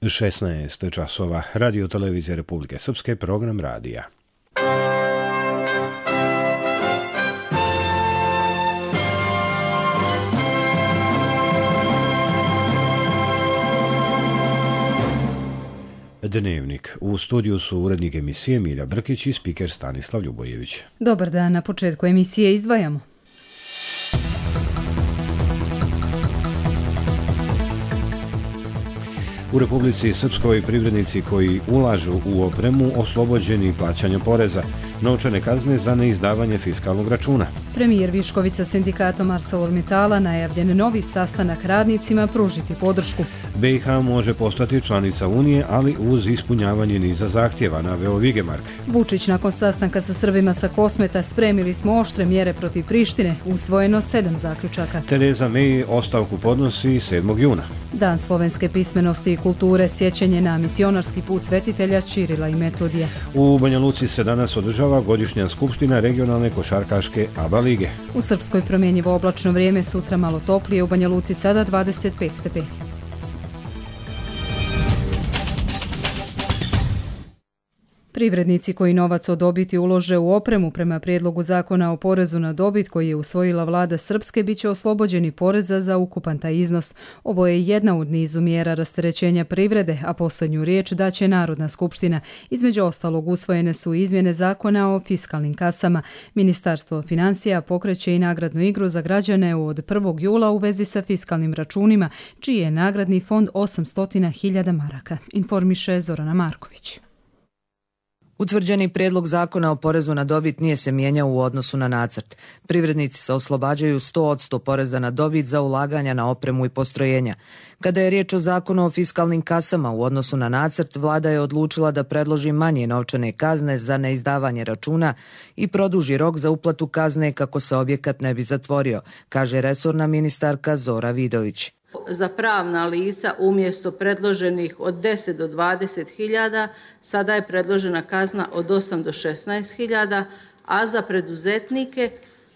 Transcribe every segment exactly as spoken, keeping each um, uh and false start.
šesnaest časova. Radio televizije Republike Srpske, program radija. Dnevnik. U studiju su urednik emisije Milja Brkić i spiker Stanislav Ljubojević. Dobar dan, na početku emisije izdvajamo. U Republici Srpskoj privrednici koji ulažu u opremu oslobođeni plaćanja poreza, novčane kazne za neizdavanje fiskalnog računa. Premijer Viškovica sindikatom ArcelorMittala najavljen novi sastanak radnicima pružiti podršku. B i H može postati članica Unije, ali uz ispunjavanje niza zahtjeva, naveo Vigemark. Vučić nakon sastanka sa Srbima sa Kosmeta: spremili smo oštre mjere protiv Prištine, usvojeno sedam zaključaka. Tereza May ostavku podnosi sedmog juna. Dan slovenske pismenosti i kulture, sjećanje na misionarski put svetitelja Čirila i Metodija. U Banja Luci se danas održava godišnja skupština regionalne košarkaške A B A lige. U Srpskoj promjenjivo oblačno vrijeme, sutra malo toplije, u Banja Luci sada dvadeset pet stepeni. Privrednici koji novac od dobiti ulože u opremu prema prijedlogu zakona o porezu na dobit koji je usvojila vlada Srpske bit će oslobođeni poreza za ukupan taj iznos. Ovo je jedna od nizu mjera rasterećenja privrede, a posljednju riječ daće Narodna skupština. Između ostalog usvojene su izmjene zakona o fiskalnim kasama. Ministarstvo financija pokreće i nagradnu igru za građane od prvog jula u vezi sa fiskalnim računima, čiji je nagradni fond osamsto hiljada maraka, informiše Zorana Marković. Utvrđeni prijedlog zakona o porezu na dobit nije se mijenjao u odnosu na nacrt. Privrednici se oslobađaju sto posto poreza na dobit za ulaganja na opremu i postrojenja. Kada je riječ o zakonu o fiskalnim kasama u odnosu na nacrt, vlada je odlučila da predloži manje novčane kazne za neizdavanje računa i produži rok za uplatu kazne kako se objekat ne bi zatvorio, kaže resorna ministarka Zora Vidović. Za pravna lica umjesto predloženih od deset do dvadeset hiljada, sada je predložena kazna od osam do šesnaest hiljada, a za preduzetnike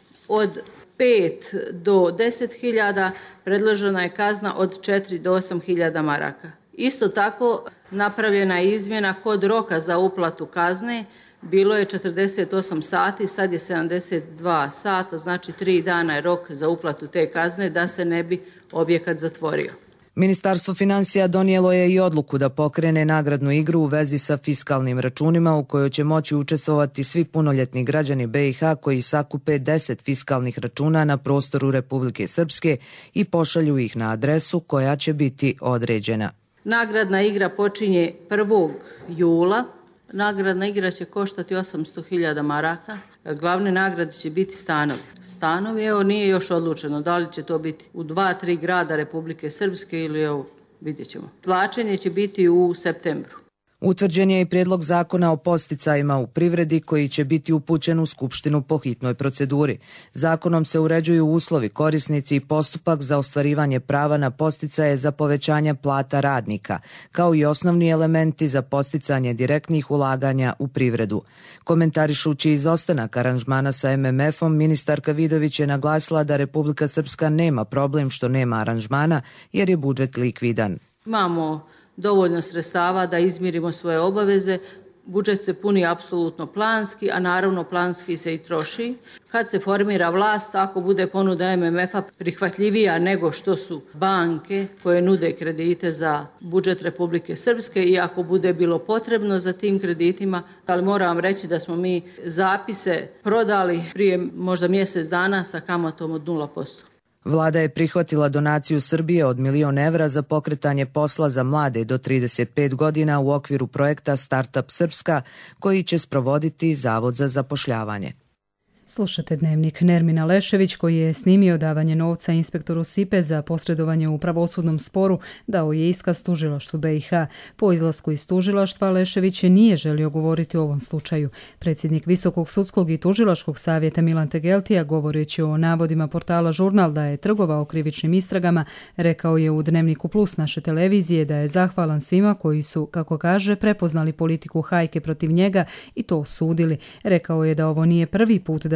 od pet do deset hiljada predložena je kazna od četiri do osam hiljada maraka. Isto tako napravljena je izmjena kod roka za uplatu kazne. Bilo je četrdeset osam sati, sad je sedamdeset dva sata, znači tri dana je rok za uplatu te kazne da se ne bi objekat zatvorio. Ministarstvo financija donijelo je i odluku da pokrene nagradnu igru u vezi sa fiskalnim računima u kojoj će moći učestvovati svi punoljetni građani B i H koji sakupe deset fiskalnih računa na prostoru Republike Srpske i pošalju ih na adresu koja će biti određena. Nagradna igra počinje prvog jula. Nagradna igra će koštati osamsto hiljada maraka. Glavne nagrade će biti stanovi. Stanovi, evo, nije još odlučeno da li će to biti u dva, tri grada Republike Srpske ili, evo, vidjet ćemo. Plaćanje će biti u septembru. Utvrđen je i prijedlog zakona o podsticajima u privredi koji će biti upućen u Skupštinu po hitnoj proceduri. Zakonom se uređuju uslovi, korisnici i postupak za ostvarivanje prava na podsticaje za povećanje plata radnika, kao i osnovni elementi za podsticanje direktnih ulaganja u privredu. Komentarišući izostanak aranžmana sa M M F-om, ministarka Vidović je naglasila da Republika Srpska nema problem što nema aranžmana jer je budžet likvidan. Imamo dovoljno sredstava da izmirimo svoje obaveze. Budžet se puni apsolutno planski, a naravno planski se i troši. Kad se formira vlast, ako bude ponuda M M F-a prihvatljivija nego što su banke koje nude kredite za budžet Republike Srpske i ako bude bilo potrebno za tim kreditima, ali moram vam reći da smo mi zapise prodali prije možda mjesec dana sa kamatom od nula posto. Vlada je prihvatila donaciju Srbije od milion evra za pokretanje posla za mlade do trideset pet godina u okviru projekta Startup Srpska koji će sprovoditi Zavod za zapošljavanje. Slušate Dnevnik. Nermina Lešević, koji je snimio davanje novca inspektoru S I P E za posredovanje u pravosudnom sporu, dao je iskaz tužilaštvu B i H. Po izlasku iz tužilaštva Lešević nije želio govoriti o ovom slučaju. Predsjednik Visokog sudskog i tužilaškog savjeta Milan Tegeltija, govoreći o navodima portala Žurnal da je trgovao krivičnim istragama, rekao je u Dnevniku Plus naše televizije da je zahvalan svima koji su, kako kaže, prepoznali politiku hajke protiv njega i to osudili. Rekao je da ovo nije prvi put da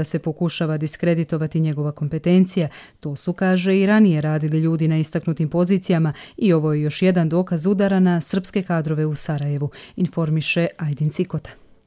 da se pokušava diskreditovati njegova kompetencija. To su, kaže, i ranije radili ljudi na istaknutim pozicijama i ovo je još jedan dokaz udara na srpske kadrove u Sarajevu, informiše Ajdin Cikota.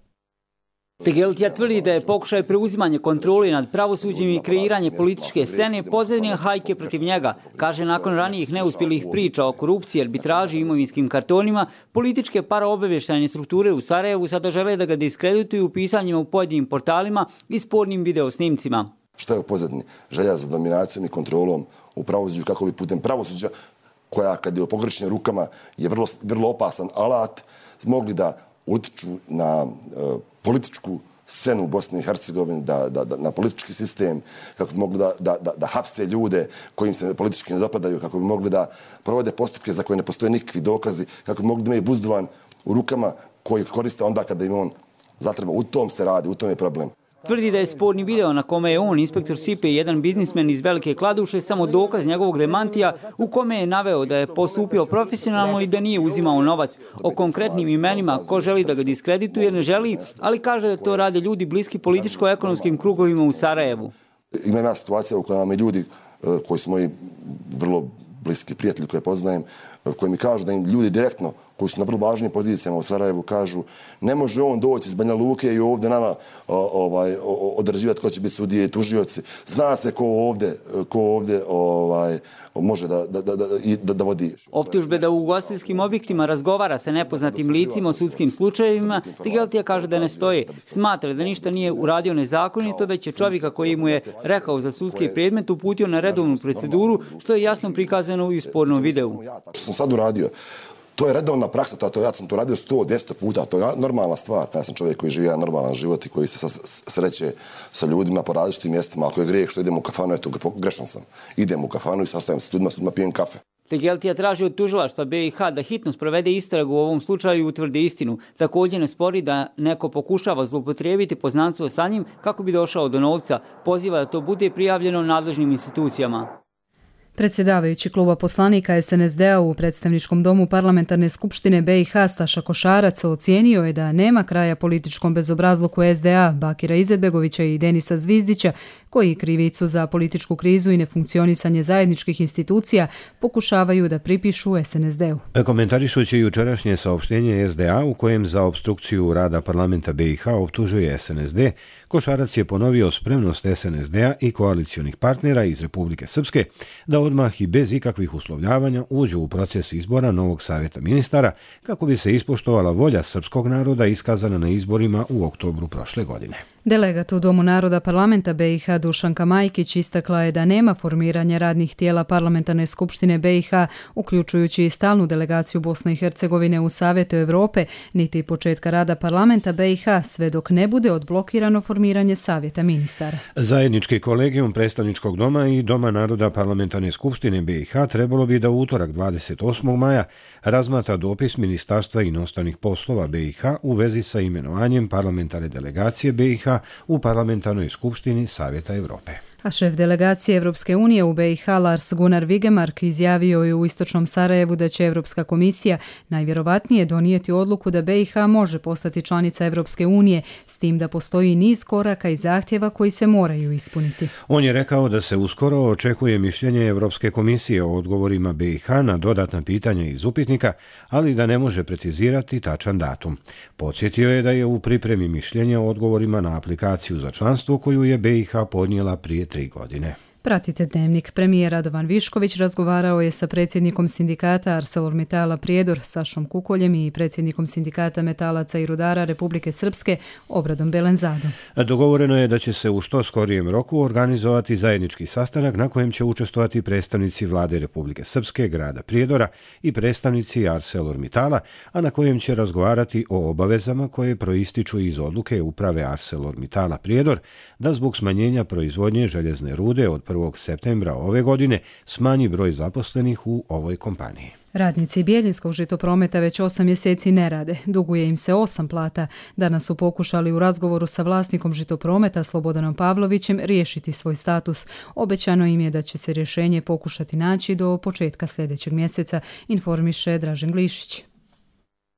Tegeltija tvrdi da je pokušaj preuzimanja kontrole nad pravosuđem i kreiranje političke scene pozadnja hajke protiv njega. Kaže, nakon ranijih neuspjelih priča o korupciji, arbitraži i imovinskim kartonima, političke paraobavještajne strukture u Sarajevu sada žele da ga diskredituju pisanjima u pojedinim portalima i spornim videosnimcima. Šta je u pozadnji? Želja za dominacijom i kontrolom u pravosuđu kako bi putem pravosuđa, koja kad je u pogrešnim rukama je vrlo, vrlo opasan alat, mogli da utiču na uh, političku scenu u Bosni i Hercegovini, da, da, da, na politički sistem, kako bi mogli da, da, da, da hapse ljude kojim se politički ne dopadaju, kako bi mogli da provode postupke za koje ne postoje nikakvi dokazi, kako bi mogli da imaju buzdovan u rukama koji koriste onda kada im on zatreba. U tom se radi, u tom je problem. Tvrdi da je sporni video na kome je on, inspektor Sipe, jedan biznismen iz Velike Kladuše, samo dokaz njegovog demantija u kome je naveo da je postupio profesionalno i da nije uzimao novac. O konkretnim imenima ko želi da ga diskredituje ne želi, ali kaže da to rade ljudi bliski političko-ekonomskim krugovima u Sarajevu. Ima jedna situacija u kojoj me ljudi koji su moji vrlo bliski prijatelji koje poznajem, koji mi kažu da im ljudi direktno koji su na vrlo važnim pozicijama u Sarajevu kažu ne može on doći iz Banja Luke i ovdje nama ovaj, određivati ko će biti sudije i tužioci. Zna se ko ovdje, ko ovdje ovaj, može da, da, da, da, da vodi. Optužbe da u ugostiteljskim objektima razgovara sa nepoznatim licima o sudskim slučajevima, Tegeltija kaže da ne stoje. Smatra da ništa nije uradio nezakonito, već je čovjeka koji mu je rekao za sudski predmet uputio na redovnu proceduru, što je jasno prikazano i u spornom videu. Što sam sad uradio, to je redovna praksa, to, to, ja sam to radio sto do dvjesto puta, to je normalna stvar. Ja sam čovjek koji živi normalan život i koji se sreće sa ljudima po različitim mjestima. Ako je grijeh što idem u kafanu, eto, grešan sam. Idem u kafanu i sastavim se s ljudima, s ljudima pijem kafe. Tegeltija traži od tužilaštva B i H da hitno sprovede istragu u ovom slučaju i utvrdi istinu. Također ne spori da neko pokušava zloupotrijebiti poznanstvo sa njim kako bi došao do novca. Poziva da to bude prijavljeno nadležnim institucijama. Predsjedavajući kluba poslanika es en es de-a u predstavničkom domu parlamentarne skupštine be i ha Staša Košarac ocijenio je da nema kraja političkom bezobrazluku es de a Bakira Izetbegovića i Denisa Zvizdića, koji krivicu za političku krizu i nefunkcionisanje zajedničkih institucija pokušavaju da pripišu es en es de-u. Komentarišući jučerašnje saopštenje es de a u kojem za opstrukciju rada parlamenta be i ha optužuje es en es de, Košarac je ponovio spremnost es en es de-a i koalicionih partnera iz Republike Srpske da odmah i bez ikakvih uslovljavanja uđu u proces izbora novog savjeta ministara kako bi se ispoštovala volja srpskog naroda iskazana na izborima u oktobru prošle godine. Delegat u Domu naroda parlamenta be i ha Dušanka Majkić istakla je da nema formiranja radnih tijela parlamentarne skupštine be i ha, uključujući i stalnu delegaciju Bosne i Hercegovine u Savjetu Evrope, niti početka rada parlamenta be i ha, sve dok ne bude odblokirano formiranje savjeta ministara. Zajednički kolegijum predstavničkog doma i Doma naroda parlamentarne skupštine be i ha trebalo bi da u utorak dvadeset osmog maja razmatra dopis Ministarstva inostranih poslova be i ha u vezi sa imenovanjem parlamentarne delegacije be i ha u parlamentarnoj skupštini Savjeta Evrope. A šef delegacije Evropske unije u be i ha Lars Gunnar Vigemark izjavio je u istočnom Sarajevu da će Evropska komisija najvjerovatnije donijeti odluku da be i ha može postati članica Evropske unije, s tim da postoji niz koraka i zahtjeva koji se moraju ispuniti. On je rekao da se uskoro očekuje mišljenje Evropske komisije o odgovorima be i ha na dodatna pitanja iz upitnika, ali da ne može precizirati tačan datum. Podsjetio je da je u pripremi mišljenja o odgovorima na aplikaciju za članstvo koju je be i ha podnijela prije tri godine. Pratite Dnevnik. Premijer Radovan Višković razgovarao je sa predsjednikom sindikata ArcelorMittala Prijedor Sašom Kukoljem i predsjednikom sindikata metalaca i rudara Republike Srpske Obradom Belenzadom. Dogovoreno je da će se u što skorijem roku organizovati zajednički sastanak na kojem će učestvovati predstavnici vlade Republike Srpske, grada Prijedora i predstavnici ArcelorMittala, a na kojem će razgovarati o obavezama koje proističu iz odluke uprave ArcelorMittala Prijedor da zbog smanjenja proizvodnje željezne rude od prvog septembra ove godine smanji broj zaposlenih u ovoj kompaniji. Radnici Bjeljinskog žitoprometa već osam mjeseci ne rade. Duguje im se osam plata. Danas su pokušali u razgovoru sa vlasnikom žitoprometa Slobodanom Pavlovićem riješiti svoj status. Obećano im je da će se rješenje pokušati naći do početka sljedećeg mjeseca, informiše Dražen Glišić.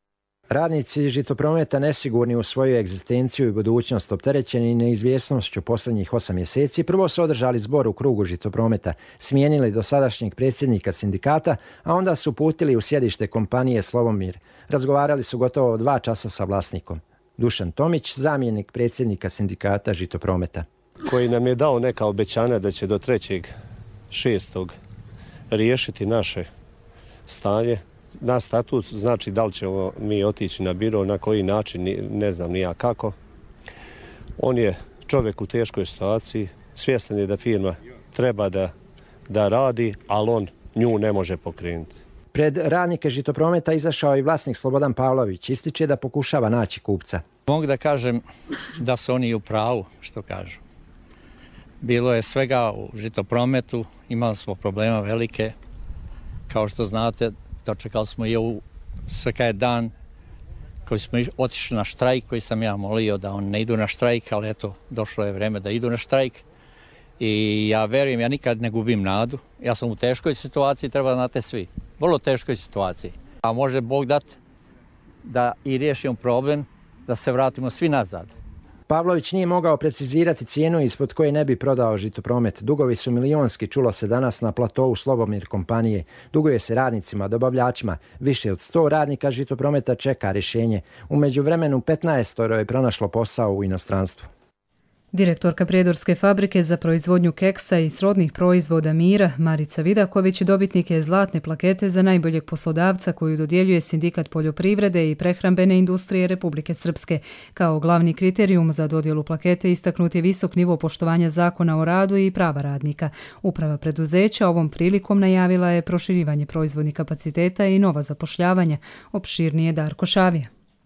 Radnici Žitoprometa nesigurni u svoju egzistenciju i budućnost, opterećeni neizvjesnošću posljednjih osam mjeseci, prvo su održali zbor u krugu Žitoprometa, smijenili dosadašnjeg predsjednika sindikata, a onda su putili u sjedište kompanije Slovomir. Razgovarali su gotovo dva časa sa vlasnikom. Dušan Tomić, zamjenik predsjednika sindikata Žitoprometa. Koji nam je dao neka obećanja da će do trećeg šestog riješiti naše stanje. Na statut znači da li ćemo mi otići na biro, na koji način, ne znam ni ja kako. On je čovjek u teškoj situaciji, svjestan je da firma treba da, da radi, ali on nju ne može pokrenuti. Pred radnike Žitoprometa izašao i vlasnik Slobodan Pavlović, ističe da pokušava naći kupca. Mogu da kažem da su oni u pravu, što kažu. Bilo je svega u Žitoprometu, imali smo problema velike, kao što znate. Dočekali smo i ovu sveka je dan koji smo otišli na štrajk, koji sam ja molio da on ne idu na štrajk, ali eto, došlo je vreme da idu na štrajk. I ja verujem, ja nikad ne gubim nadu. Ja sam u teškoj situaciji, treba da znate svi. Vrlo teškoj situaciji. A može Bog dati da i riješimo problem, da se vratimo svi nazad. Pavlović nije mogao precizirati cijenu ispod koje ne bi prodao Žitopromet. Dugovi su milionski, čulo se danas na platovu Slovomir kompanije. Duguje se radnicima, dobavljačima. Više od sto radnika Žitoprometa čeka rješenje. U međuvremenu petnaestoro je pronašlo posao u inostranstvu. Direktorka Prijedorske fabrike za proizvodnju keksa i srodnih proizvoda Mira, Marica Vidaković, dobitnik je zlatne plakete za najboljeg poslodavca koju dodjeljuje Sindikat poljoprivrede i prehrambene industrije Republike Srpske. Kao glavni kriterijum za dodjelu plakete istaknut je visok nivo poštovanja zakona o radu i prava radnika. Uprava preduzeća ovom prilikom najavila je proširivanje proizvodnih kapaciteta i nova zapošljavanja. Opširnije Darko Šavija.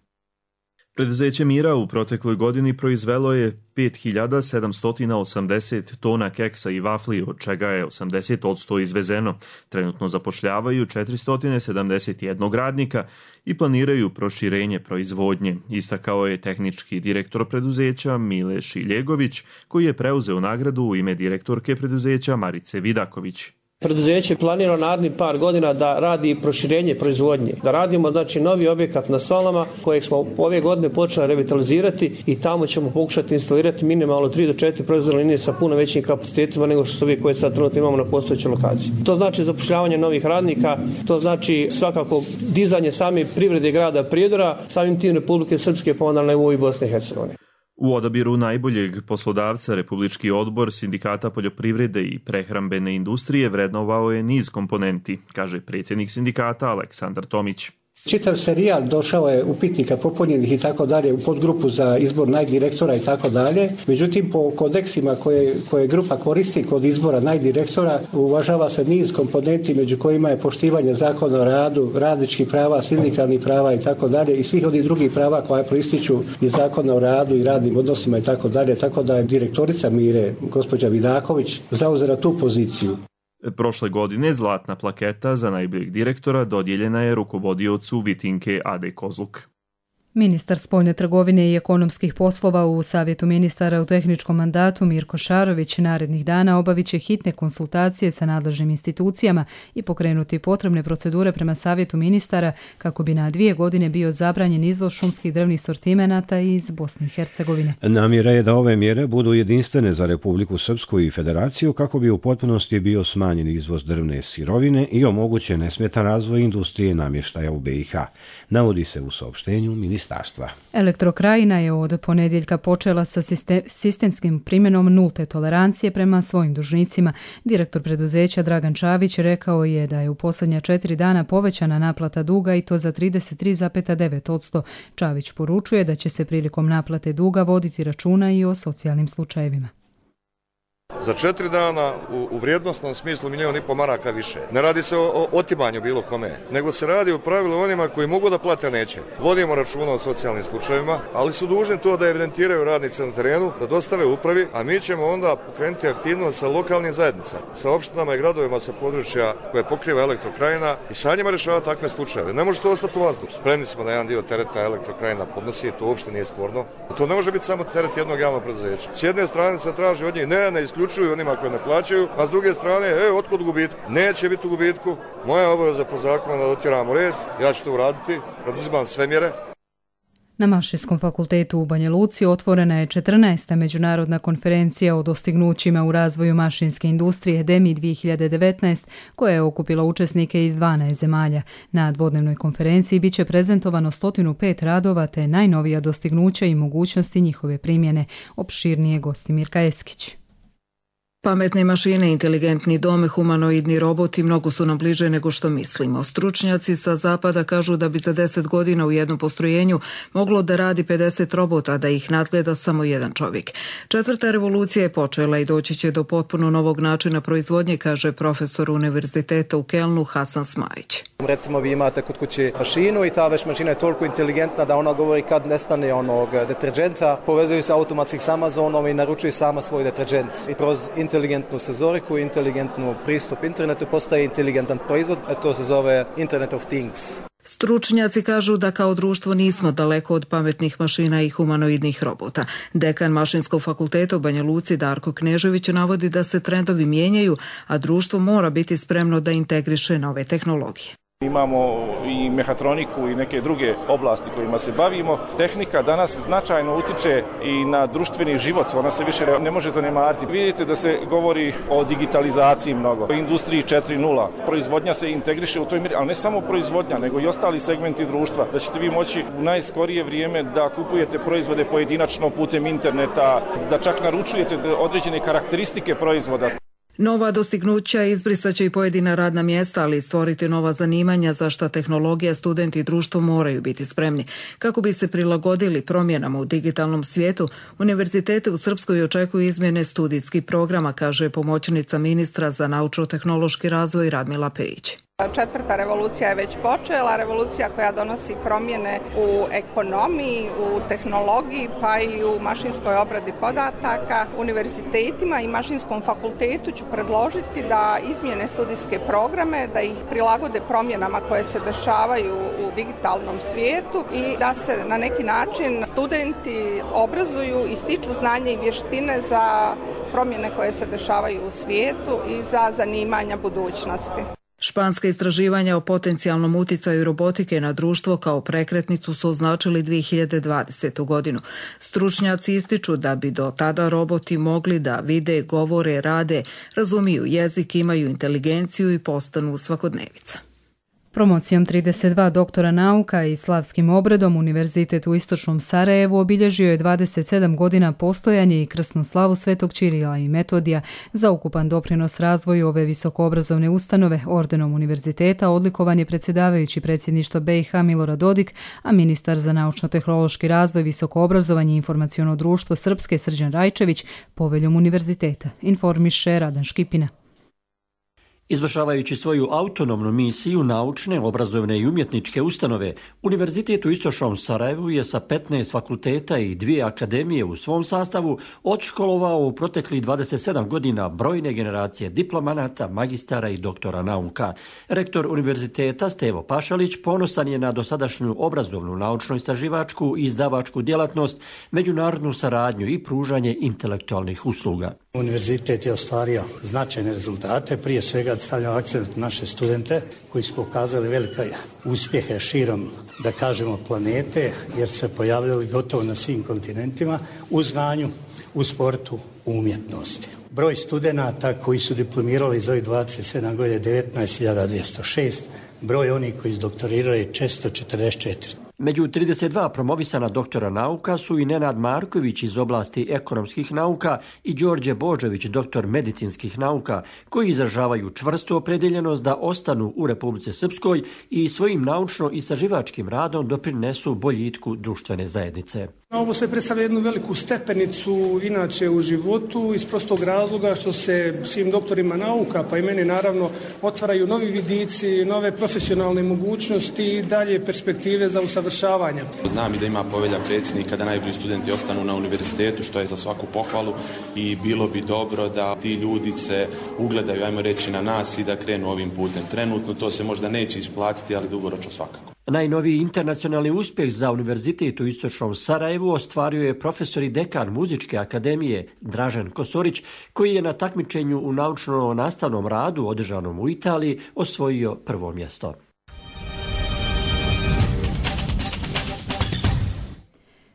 Preduzeće Mira u protekloj godini proizvelo je pet hiljada sedamsto osamdeset tona keksa i vafli, od čega je osamdeset posto izvezeno. Trenutno zapošljavaju četiristo sedamdeset jedan radnika i planiraju proširenje proizvodnje, istakao je tehnički direktor preduzeća Mile Šiljegović, koji je preuzeo nagradu u ime direktorke preduzeća Marice Vidaković. Preduzeće planira narednih par godina da radi proširenje proizvodnje, da radimo znači novi objekat na Svalama kojeg smo ove godine počeli revitalizirati i tamo ćemo pokušati instalirati minimalno tri do četiri proizvodne linije sa puno većim kapacitetima nego što su ovi koje sad trenutno imamo na postojećoj lokaciji. To znači zapošljavanje novih radnika, to znači svakako dizanje same privrede grada Prijedora, samim tim Republike Srpske pa onda na nivou i Bosne i Hercegovine. U odabiru najboljeg poslodavca Republički odbor Sindikata poljoprivrede i prehrambene industrije vrednovao je niz komponenti, kaže predsjednik sindikata Aleksandar Tomić. Čitav serijal došao je upitnika popunjenih i tako dalje u podgrupu za izbor najdirektora i tako dalje. Međutim, po kodeksima koje, koje grupa koristi kod izbora najdirektora uvažava se niz komponenti među kojima je poštivanje zakona o radu, radničkih prava, sindikalnih prava i tako dalje i svih onih drugih prava koja proističu iz zakona o radu i radnim odnosima i tako dalje. Tako da je direktorica Mire, gospođa Vidaković, zauzela tu poziciju. Prošle godine zlatna plaketa za najboljeg direktora dodijeljena je rukovodiocu Vitinke Ade Kozluk. Ministar spoljne trgovine i ekonomskih poslova u Savjetu ministara u tehničkom mandatu Mirko Šarović narednih dana obavit će hitne konsultacije sa nadležnim institucijama i pokrenuti potrebne procedure prema Savjetu ministara kako bi na dvije godine bio zabranjen izvoz šumskih drvnih sortimenata iz Bosne i Hercegovine. Namjera je da ove mjere budu jedinstvene za Republiku Srpsku i Federaciju kako bi u potpunosti bio smanjen izvoz drvne sirovine i omogućen nesmetan razvoj industrije namještaja u be i ha. Navodi se u saopštenju ministarstva. Elektrokrajina je od ponedjeljka počela sa sistemskim primjenom nulte tolerancije prema svojim dužnicima. Direktor preduzeća Dragan Čavić rekao je da je u posljednja četiri dana povećana naplata duga i to za trideset tri zarez devet posto. Čavić poručuje da će se prilikom naplate duga voditi računa i o socijalnim slučajevima. Za četiri dana u, u vrijednostnom smislu milijon i pol maraka više. Ne radi se o, o otimanju bilo kome, nego se radi u pravilu onima koji mogu da plate, neće. Vodimo računa o socijalnim slučajevima, ali su dužni to da evidentiraju radnice na terenu, da dostave upravi, a mi ćemo onda pokrenuti aktivnost sa lokalnim zajednicama, sa opštinama i gradovima sa područja koje pokriva Elektrokrajina i sa njima rješavati takve slučajeve. Ne može to ostati u vazduhu. Spremni smo da jedan dio tereta Elektrokrajina podnosi, to uopšte nije sporno. To ne može biti samo teret jednog javnog preduzeća. S jedne strane se traži od njih ne, ne isključuju onima koji ne plaćaju, a s druge strane, e, otkud u gubitku? Neće biti u gubitku. Moja obaveza po zakonu da dotjeramo red, ja ću to uraditi, poduzimam sve mjere. Na Mašinskom fakultetu u Banja Luci otvorena je četrnaesta međunarodna konferencija o dostignućima u razvoju mašinske industrije D E M I dvije hiljade devetnaest, koja je okupila učesnike iz dvanaest zemalja. Na dvodnevnoj konferenciji bit će prezentovano sto pet radova te najnovija dostignuća i mogućnosti njihove primjene. Opširnije gosti Mirka Eskić. Pametne mašine, inteligentni dome, humanoidni roboti mnogo su nam bliže nego što mislimo. Stručnjaci sa zapada kažu da bi za deset godina u jednom postrojenju moglo da radi pedeset robota, da ih nadgleda samo jedan čovjek. Četvrta revolucija je počela i doći će do potpuno novog načina proizvodnje, kaže profesor Univerziteta u Kelnu Hasan Smajić. Recimo vi imate kod kuće mašinu i ta već mašina je toliko inteligentna da ona govori kad nestane onog deterđenta, povezuje se automatski s Amazonom i naručuje sama svoj deterđent. I kroz inteligentnu senzoriku, inteligentnu pristup internetu postaje inteligentan proizvod, a to se zove Internet of Things. Stručnjaci kažu da kao društvo nismo daleko od pametnih mašina i humanoidnih robota. Dekan Mašinskog fakulteta u Banja Luci Darko Knežević navodi da se trendovi mijenjaju, a društvo mora biti spremno da integriše nove tehnologije. Imamo i mehatroniku i neke druge oblasti kojima se bavimo. Tehnika danas značajno utiče i na društveni život, ona se više ne može zanemariti. Vidite da se govori o digitalizaciji mnogo, o industriji četiri nula. Proizvodnja se integriše u toj mjeri, ali ne samo proizvodnja, nego i ostali segmenti društva. Da ćete vi moći u najskorije vrijeme da kupujete proizvode pojedinačno putem interneta, da čak naručujete određene karakteristike proizvoda. Nova dostignuća izbrisat će i pojedina radna mjesta, ali i stvoriti nova zanimanja za što tehnologija, studenti i društvo moraju biti spremni. Kako bi se prilagodili promjenama u digitalnom svijetu, univerzitete u Srpskoj očekuju izmjene studijskih programa, kaže pomoćnica ministra za naučno-tehnološki razvoj Radmila Pejić. Četvrta revolucija je već počela, revolucija koja donosi promjene u ekonomiji, u tehnologiji, pa i u mašinskoj obradi podataka. Univerzitetima i Mašinskom fakultetu ću predložiti da izmjene studijske programe, da ih prilagode promjenama koje se dešavaju u digitalnom svijetu i da se na neki način studenti obrazuju i stiču znanje i vještine za promjene koje se dešavaju u svijetu i za zanimanja budućnosti. Španska istraživanja o potencijalnom uticaju robotike na društvo kao prekretnicu su označili dvije hiljade dvadesetu godinu. Stručnjaci ističu da bi do tada roboti mogli da vide, govore, rade, razumiju jezik, imaju inteligenciju i postanu svakodnevica. Promocijom trideset dva doktora nauka i slavskim obredom Univerzitet u Istočnom Sarajevu obilježio je dvadeset sedam godina postojanje i krsnu slavu Svetog Čirila i Metodija. Za ukupan doprinos razvoju ove visokoobrazovne ustanove ordenom univerziteta odlikovan je predsjedavajući predsjedništva B i H Milorad Dodik, a ministar za naučno-tehnološki razvoj, visoko obrazovanje i informaciono društvo Srpske Srđan Rajčević poveljom univerziteta. Informiše Radan Škipina. Izvršavajući svoju autonomnu misiju naučne, obrazovne i umjetničke ustanove, Univerzitet u Istočnom Sarajevu je sa petnaest fakulteta i dvije akademije u svom sastavu odškolovao u proteklih dvadeset sedam godina brojne generacije diplomanata, magistara i doktora nauka. Rektor univerziteta Stevo Pašalić ponosan je na dosadašnju obrazovnu, naučno-istraživačku i izdavačku djelatnost, međunarodnu saradnju i pružanje intelektualnih usluga. Univerzitet je ostvario značajne rezultate, prije svega stavljamo akcent na naše studente koji su pokazali velike uspjehe širom, da kažemo, planete, jer se pojavljali gotovo na svim kontinentima u znanju, u sportu, u umjetnosti. Broj studenata koji su diplomirali iz ovih dvadeset sedam godina devetnaest hiljada dvjesto šest, broj onih koji su doktorirali četiristo četrdeset četiri. Među trideset dva promovisana doktora nauka su i Nenad Marković iz oblasti ekonomskih nauka i Đorđe Božović, doktor medicinskih nauka, koji izražavaju čvrstu opredjeljenost da ostanu u Republici Srpskoj i svojim naučno-istraživačkim radom doprinesu boljitku društvene zajednice. Ovo se predstavlja jednu veliku stepenicu inače u životu iz prostog razloga što se svim doktorima nauka, pa i meni naravno, otvaraju novi vidici, nove profesionalne mogućnosti i dalje perspektive za usavršavanje. Znam i da ima povelja predsjednika da najbolji studenti ostanu na univerzitetu, što je za svaku pohvalu, i bilo bi dobro da ti ljudi se ugledaju, ajmo reći, na nas i da krenu ovim putem. Trenutno to se možda neće isplatiti, ali dugoročno svakako. Najnoviji internacionalni uspjeh za Univerzitet u Istočnom Sarajevu ostvario je profesor i dekan Muzičke akademije Dražen Kosorić, koji je na takmičenju u naučno-nastavnom radu održanom u Italiji osvojio prvo mjesto.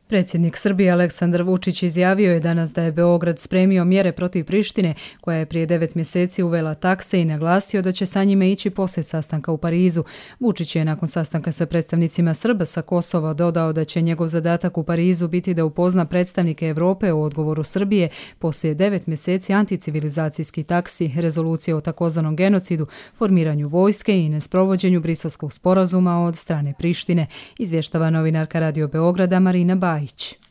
Predsjednik Srbije Aleksandar Vučić izjavio je danas da je Beograd spremio mjere protiv Prištine, koja je prije devet mjeseci uvela takse i naglasio da će sa njime ići poslije sastanka u Parizu. Vučić je nakon sastanka sa predstavnicima Srba sa Kosova dodao da će njegov zadatak u Parizu biti da upozna predstavnike Europe o odgovoru Srbije poslije devet mjeseci anticivilizacijskih taksi, rezolucije o takozvanom genocidu, formiranju vojske i nesprovođenju Briselskog sporazuma od strane Prištine, izvještava novinarka Radio Beograda Marina Bajić.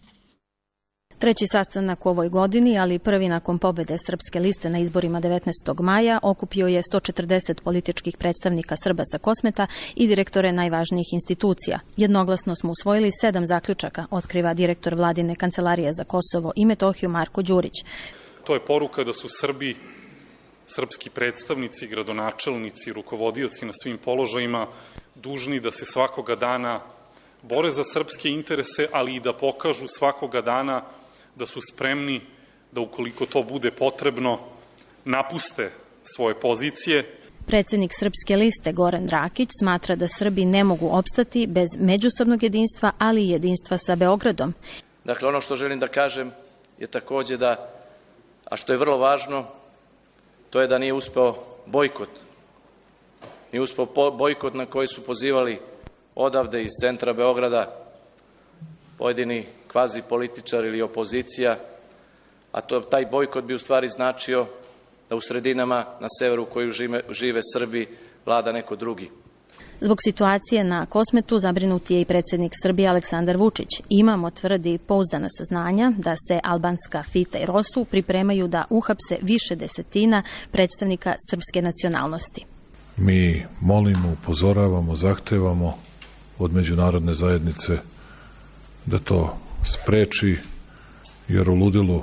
Treći sastanak u ovoj godini, ali prvi nakon pobjede Srpske liste na izborima devetnaestog maja, okupio je sto četrdeset političkih predstavnika Srba sa Kosmeta i direktore najvažnijih institucija. Jednoglasno smo usvojili sedam zaključaka, otkriva direktor Vladine kancelarije za Kosovo i Metohiju Marko Đurić. To je poruka da su Srbi, srpski predstavnici, gradonačelnici, rukovodioci na svim položajima dužni da se svakoga dana bore za srpske interese, ali i da pokažu svakoga dana da su spremni da, ukoliko to bude potrebno, napuste svoje pozicije. Predsjednik Srpske liste Goran Rakić smatra da Srbi ne mogu opstati bez međusobnog jedinstva, ali i jedinstva sa Beogradom. Dakle, ono što želim da kažem je također da, a što je vrlo važno, to je da nije uspeo bojkot. Nije uspeo bojkot na koji su pozivali odavde iz centra Beograda pojedini kvazi političari ili opozicija, a to, taj bojkot bi u stvari značio da u sredinama na severu u koju žive, žive Srbi vlada neko drugi. Zbog situacije na Kosmetu zabrinut je i predsjednik Srbije Aleksandar Vučić. Imamo, tvrdi, pouzdana saznanja da se albanska Fita i Rosu pripremaju da uhapse više desetina predstavnika srpske nacionalnosti. Mi molimo, upozoravamo, zahtevamo od međunarodne zajednice da to spreči, jer u ludilu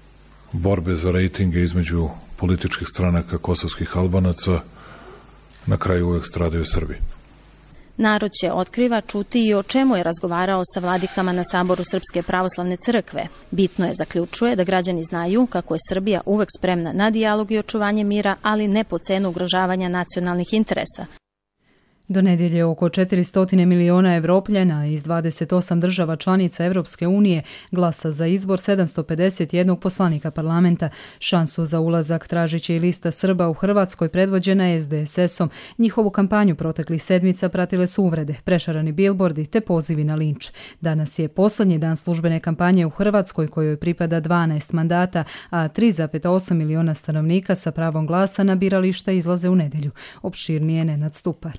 borbe za rejtinge između političkih stranaka kosovskih Albanaca na kraju uvek stradaju Srbi. Narod će, otkriva, čuti i o čemu je razgovarao sa vladikama na saboru Srpske pravoslavne crkve. Bitno je, zaključuje, da građani znaju kako je Srbija uvek spremna na dijalog i očuvanje mira, ali ne po cenu ugrožavanja nacionalnih interesa. Do nedjelje oko četiristo miliona Evropljana iz dvadeset osam država članica Evropske unije glasa za izbor sedamsto pedeset jednog poslanika parlamenta. Šansu za ulazak tražit će i lista Srba u Hrvatskoj predvođena es de es esom. Njihovu kampanju proteklih sedmica pratile su uvrede, prešarani bilbordi te pozivi na linč. Danas je posljednji dan službene kampanje u Hrvatskoj kojoj pripada dvanaest mandata, a tri zarez osam miliona stanovnika sa pravom glasa na birališta izlaze u nedjelju. Opširnije Nenad Stupar.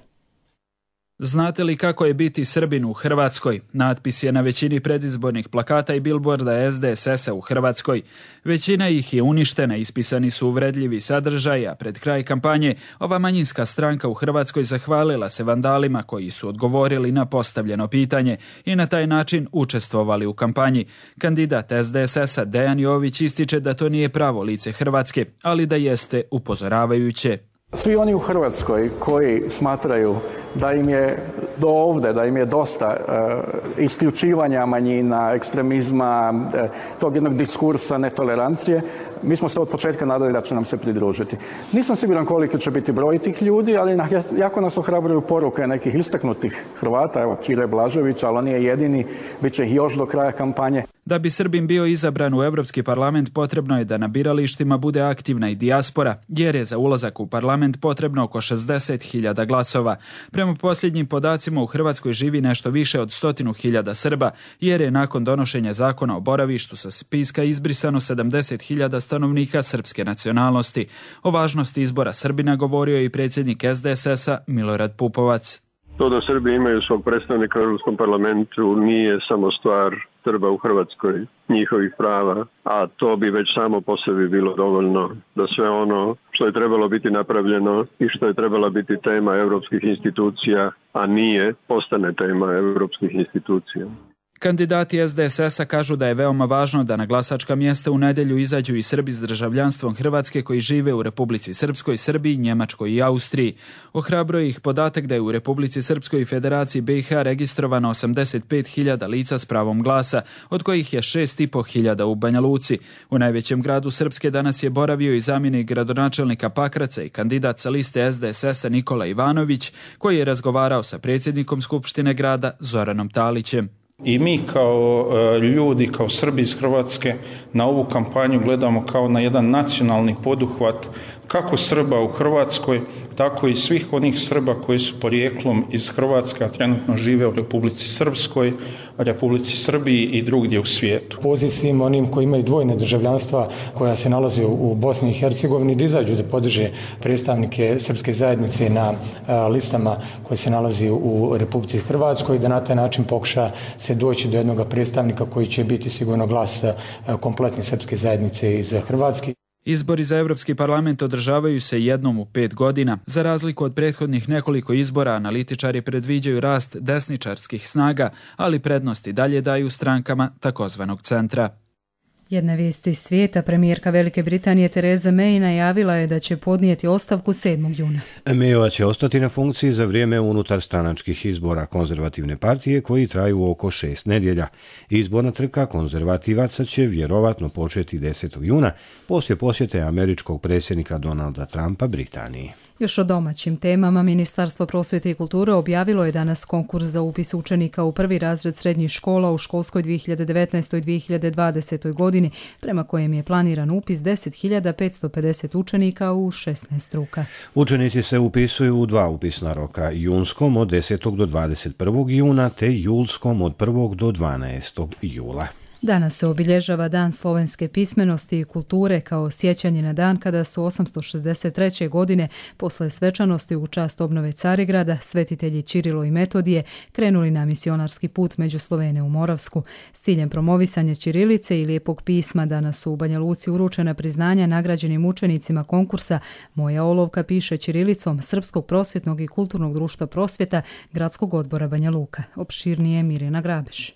Znate li kako je biti Srbin u Hrvatskoj? Natpis je na većini predizbornih plakata i bilborda es de es esa u Hrvatskoj. Većina ih je uništena, ispisani su uvredljivi sadržaj, a pred kraj kampanje ova manjinska stranka u Hrvatskoj zahvalila se vandalima koji su odgovorili na postavljeno pitanje i na taj način učestvovali u kampanji. Kandidat es de es esa Dejan Jović ističe da to nije pravo lice Hrvatske, ali da jeste upozoravajuće. Svi oni u Hrvatskoj koji smatraju da im je do ovde, da im je dosta uh, isključivanja manjina, ekstremizma, uh, tog jednog diskursa netolerancije, mi smo se od početka nadali da će nam se pridružiti. Nisam siguran koliko će biti broj tih ljudi, ali jako nas ohrabruju poruke nekih istaknutih Hrvata, evo Čire Blažević, ali on je jedini, bit će ih još do kraja kampanje. Da bi Srbin bio izabran u Evropski parlament, potrebno je da na biralištima bude aktivna i dijaspora, jer je za ulazak u parlament potrebno oko šezdeset hiljada glasova. Prema posljednjim podacima u Hrvatskoj živi nešto više od stotinu hiljada Srba, jer je nakon donošenja zakona o boravištu sa spiska izbrisano sedamdeset hiljada stanovnika srpske nacionalnosti. O važnosti izbora Srbina govorio je i predsjednik es de es esa Milorad Pupovac. To da Srbi imaju svog predstavnika u Europskom parlamentu nije samo stvar Srba u Hrvatskoj, njihovih prava, a to bi već samo po sebi bilo dovoljno da sve ono što je trebalo biti napravljeno i što je trebala biti tema europskih institucija, a nije, postane tema europskih institucija. Kandidati es de es esa kažu da je veoma važno da na glasačka mjesta u nedjelju izađu i Srbi s državljanstvom Hrvatske koji žive u Republici Srpskoj, Srbiji, Njemačkoj i Austriji. Ohrabruje ih podatak da je u Republici Srpskoj i Federaciji be i ha registrovano osamdeset pet hiljada lica s pravom glasa, od kojih je šest i po hiljada u Banja Luci. U najvećem gradu Srpske danas je boravio i zamjenik gradonačelnika Pakraca i kandidat sa liste es de es esa Nikola Ivanović, koji je razgovarao sa predsjednikom Skupštine grada Zoranom Talićem. I mi kao ljudi, kao Srbi iz Hrvatske na ovu kampanju gledamo kao na jedan nacionalni poduhvat kako Srba u Hrvatskoj, tako i svih onih Srba koji su porijeklom iz Hrvatske, a trenutno žive u Republici Srpskoj, Republici Srbiji i drugdje u svijetu. Poziv svim onim koji imaju dvojne državljanstva koja se nalaze u Bosni i Hercegovini da izađu da podrže predstavnike srpske zajednice na listama koje se nalazi u Republici Hrvatskoj, da na taj način pokuša se doći do jednog predstavnika koji će biti sigurno glas kompletne srpske zajednice iz Hrvatske. Izbori za Evropski parlament održavaju se jednom u pet godina. Za razliku od prethodnih nekoliko izbora, analitičari predviđaju rast desničarskih snaga, ali prednosti dalje daju strankama takozvanog centra. Jedna vijest iz svijeta, premijerka Velike Britanije Theresa May najavila je da će podnijeti ostavku sedmog juna. Mayova će ostati na funkciji za vrijeme unutar stranačkih izbora konzervativne partije koji traju oko šest nedjelja. Izborna trka konzervativaca će vjerovatno početi desetog juna poslije posjete američkog predsjednika Donalda Trumpa Britaniji. Još o domaćim temama, Ministarstvo prosvjete i kulture objavilo je danas konkurs za upis učenika u prvi razred srednjih škola u školskoj dvije hiljade devetnaestoj dvije hiljade dvadesetoj godini, prema kojem je planiran upis deset hiljada petsto pedeset učenika u šesnaest struka. Učenici se upisuju u dva upisna roka, junskom od desetog do dvadeset prvog juna te julskom od prvog do dvanaestog jula. Danas se obilježava Dan slovenske pismenosti i kulture kao sjećanje na dan kada su osamsto šezdeset treće. godine posle svečanosti u čast obnove Carigrada svetitelji Čirilo i Metodije krenuli na misionarski put među Slovene u Moravsku. S ciljem promovisanja ćirilice i lijepog pisma danas su u Banja Luci uručena priznanja nagrađenim učenicima konkursa Moja olovka piše ćirilicom Srpskog prosvjetnog i kulturnog društva prosvjeta Gradskog odbora Banja Luka. Opširnije Mirjana Grabeš.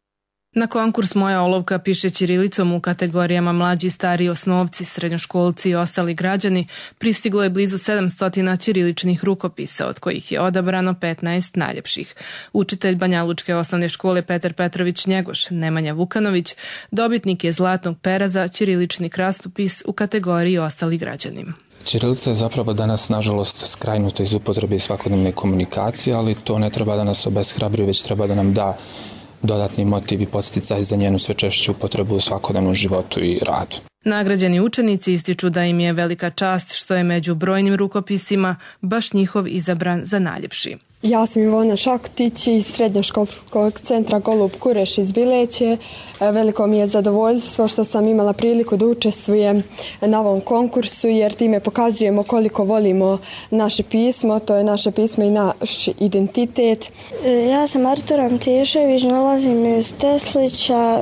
Na konkurs Moja olovka piše ćirilicom u kategorijama mlađi, stariji, osnovci, srednjoškolci i ostali građani pristiglo je blizu sedamsto ćiriličnih rukopisa, od kojih je odabrano petnaest najljepših. Učitelj Banjalučke osnovne škole Petar Petrović Njegoš, Nemanja Vukanović, dobitnik je zlatnog pera za ćirilični krastopis u kategoriji ostali građani. Ćirilica je zapravo danas, nažalost, skrajnuta iz upotrebe i svakodnevne komunikacije, ali to ne treba da nas obeshrabruje, već treba da nam da dodatni motiv i podsticaj za njenu sve češću upotrebu u svakodnevnom životu i radu. Nagrađeni učenici ističu da im je velika čast što je među brojnim rukopisima baš njihov izabran za najljepši. Ja sam Ivona Šakotić iz Srednjoškolskog centra Golub Kureš iz Bileće. Veliko mi je zadovoljstvo što sam imala priliku da učestvujem na ovom konkursu jer time pokazujemo koliko volimo naše pismo, to je naše pismo i naš identitet. Ja sam Artur Antešević, dolazim iz Teslića.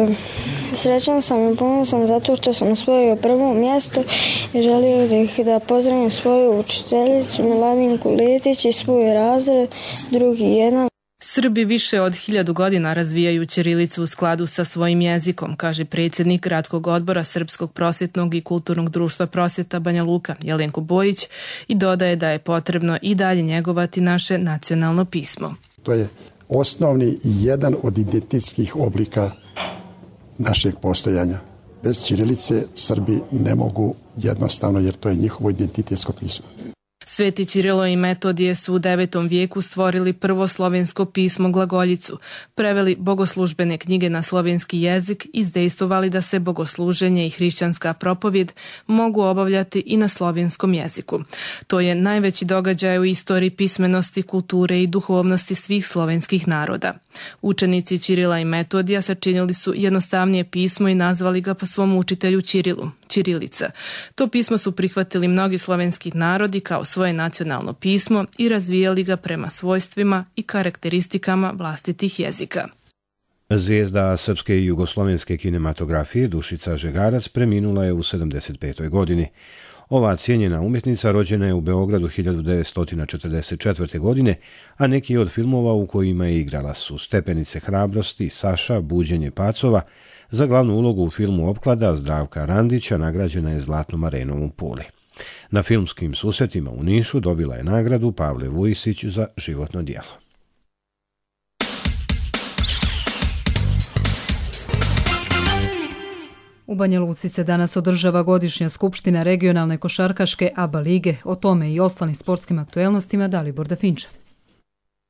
Srećan sam i ponosan zato što sam osvojio prvo mjesto i želio bih da pozdravim svoju učiteljicu Miladinku Letić i svoj razred. Drugi jedan. Srbi više od hiljadu godina razvijaju ćirilicu u skladu sa svojim jezikom, kaže predsjednik Gradskog odbora Srpskog prosvjetnog i kulturnog društva prosvjeta Banja Luka, Jelenko Bojić, i dodaje da je potrebno i dalje njegovati naše nacionalno pismo. To je osnovni i jedan od identitetskih oblika našeg postojanja. Bez ćirilice Srbi ne mogu jednostavno, jer to je njihovo identitetsko pismo. Sveti Čirilo i Metodije su u devetom vijeku stvorili prvo slovensko pismo glagoljicu, preveli bogoslužbene knjige na slovenski jezik, izdejstvovali da se bogosluženje i hrišćanska propovjed mogu obavljati i na slovenskom jeziku. To je najveći događaj u istoriji pismenosti, kulture i duhovnosti svih slovenskih naroda. Učenici Čirila i Metodija sačinili su jednostavnije pismo i nazvali ga po svom učitelju Čirilu, ćirilica. To pismo su prihvatili mnogi slovenski narodi kao svoje nacionalno pismo i razvijali ga prema svojstvima i karakteristikama vlastitih jezika. Zvijezda srpske i jugoslovenske kinematografije Dušica Žegarac preminula je u sedamdeset petoj godini. Ova cijenjena umjetnica rođena je u Beogradu hiljadu devetsto četrdeset četvrte. godine, a neki od filmova u kojima je igrala su Stepenice hrabrosti, Saša, Buđenje pacova. Za glavnu ulogu u filmu Opklada Zdravka Randića nagrađena je Zlatnom arenom u Puli. Na filmskim susretima u Nišu dobila je nagradu Pavle Vujisić za životno djelo. U Banja Luci se danas održava godišnja skupština regionalne košarkaške A B A lige. O tome i ostalim sportskim aktuelnostima Dalibor Dafinčev.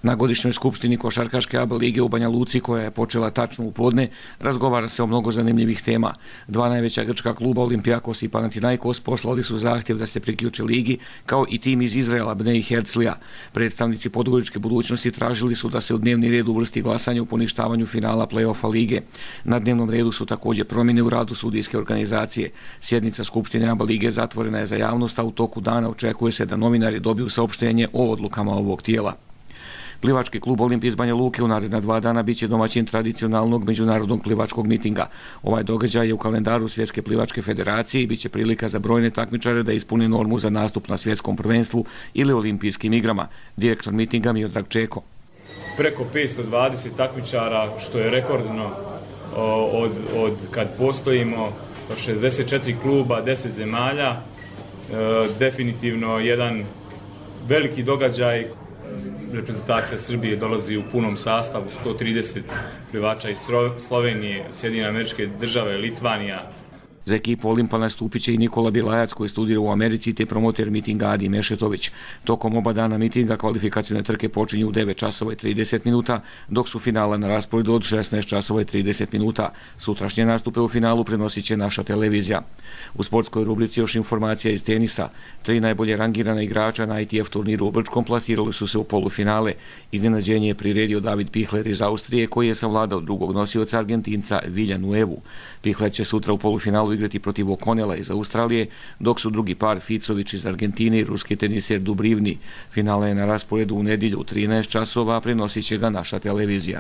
Na godišnjoj skupštini košarkaške A B lige u Banja Luci, koja je počela tačno u podne, razgovara se o mnogo zanimljivih tema. Dva najveća grčka kluba Olympiakos i Panathinaikos poslali su zahtjev da se priključe ligi, kao i tim iz Izraela Bnei Herzlija. Predstavnici podgoričke budućnosti tražili su da se u dnevni red uvrsti glasanje o poništavanju finala play-offa lige. Na dnevnom redu su također promjene u radu sudijske organizacije. Sjednica skupštine A B lige zatvorena je za javnost, a u toku dana očekuje se da novinari dobiju saopštenje o odlukama ovog tijela. Plivački klub Olimpije iz Banja Luke u naredna dva dana biće domaćin tradicionalnog međunarodnog plivačkog mitinga. Ovaj događaj je u kalendaru Svjetske plivačke federacije i biće prilika za brojne takmičare da ispune normu za nastup na svjetskom prvenstvu ili olimpijskim igrama. Direktor mitinga Miodrag Čeko. Preko petsto dvadeset takmičara, što je rekordno od, od kad postojimo, šezdeset četiri kluba, deset zemalja, e, definitivno jedan veliki događaj. Reprezentacija Srbije dolazi u punom sastavu, sto trideset plivača iz Slovenije, Sjedinjene Američke Države, Litvanija. Za ekipu Olimpa nastupit će i Nikola Bilajac, koji studira u Americi, te promoter mitinga Adi Mešetović. Tokom oba dana mitinga kvalifikacione trke počinju u devet časova i trideset minuta, dok su finale na rasporedu od šesnaest časova i trideset minuta. Sutrašnje nastupe u finalu prenosit će naša televizija. U sportskoj rubrici još informacija iz tenisa. Tri najbolje rangirana igrača na I T F turniru u Brčkom plasirali su se u polufinale. Iznenađenje je priredio David Pihler iz Austrije, koji je savladao drugog nosioca Argentinca Villanuevu. Pihler će sutra u polufinalu igrati protiv O'Connella iz Australije, dok su drugi par Ficović iz Argentine i ruski teniser Dubrivni. Finale je na rasporedu u nedjelju u trinaest časova, a prenosit će ga naša televizija.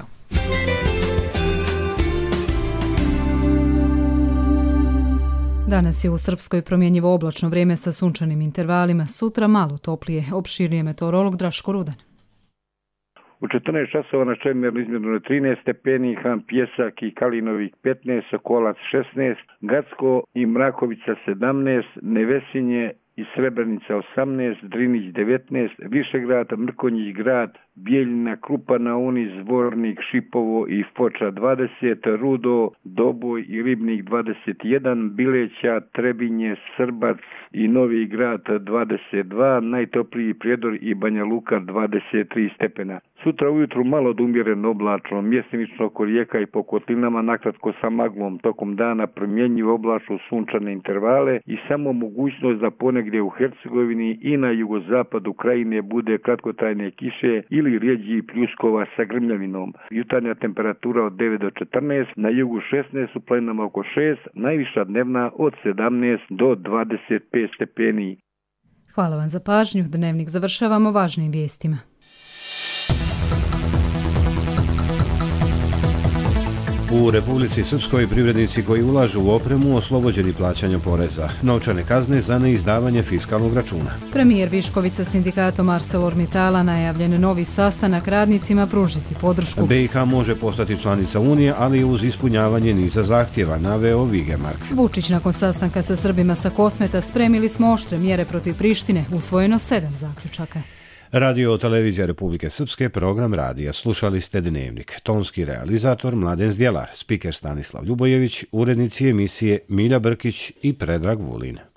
Danas je u Srpskoj promjenjivo oblačno vrijeme sa sunčanim intervalima, sutra malo toplije, opširnije meteorolog Draško Rudan. U četrnaest časova na Čemernu izmjereno trinaest stepeni, Han Pjesak i Kalinovik petnaest, Sokolac šesnaest, Gacko i Mrakovica sedamnaest, Nevesinje i Srebrenica osamnaest, Drinić devetnaest, Višegrad, Mrkonjić grad, Bijeljina, Krupa na Uni, Zvornik, Šipovo i Foča dvadeset, Rudo, Doboj i Ribnik dvadeset jedan, Bileća, Trebinje, Srbac i Novi grad dvadeset dva, najtopliji Prijedor i Banja Luka dvadeset tri stepena. Sutra ujutru malo od umjereno oblačno, mjestimično oko rijeka i po kotlinama, nakratko sa maglom, tokom dana promjenjivo oblačno sunčane intervale i samo mogućnost da ponegdje u Hercegovini i na jugozapadu krajine bude kratkotrajne kiše ili rijeđi pljuskova sa grmljavinom. Jutarnja temperatura od devet do četrnaest, na jugu šesnaest, u planinama oko šest, najviša dnevna od sedamnaest do dvadeset pet stepeni. Hvala vam za pažnju. Dnevnik završavamo važnim vijestima. U Republici Srpskoj privrednici koji ulažu u opremu oslobođeni plaćanja poreza, novčane kazne za neizdavanje fiskalnog računa. Premijer Višković sa sindikatom ArcelorMittala najavljen novi sastanak radnicima pružiti podršku. B i H može postati članica Unije, ali uz ispunjavanje niza zahtjeva, naveo Vigemark. Vučić nakon sastanka sa Srbima sa Kosmeta: spremili smo oštre mjere protiv Prištine, usvojeno sedam zaključaka. Radio televizija Republike Srpske, program radija. Slušali ste Dnevnik. Tonski realizator Mladen Zdjelar, spiker Stanislav Ljubojević, urednici emisije Milja Brkić i Predrag Vulin.